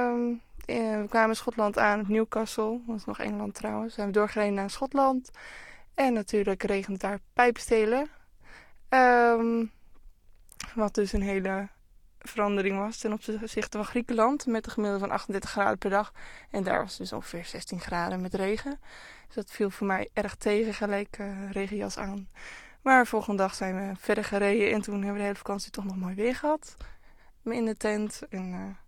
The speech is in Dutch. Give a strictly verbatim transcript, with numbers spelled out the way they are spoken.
Um, we kwamen in Schotland aan op Newcastle. Dat is nog Engeland trouwens. We zijn doorgereden naar Schotland. En natuurlijk regent daar pijpstelen. Um, wat dus een hele verandering was ten opzichte van Griekenland. Met een gemiddelde van achtendertig graden per dag. En daar was dus ongeveer zestien graden met regen. Dus dat viel voor mij erg tegen. Gelijk uh, regenjas aan. Maar de volgende dag zijn we verder gereden. En toen hebben we de hele vakantie toch nog mooi weer gehad. In de tent. En uh,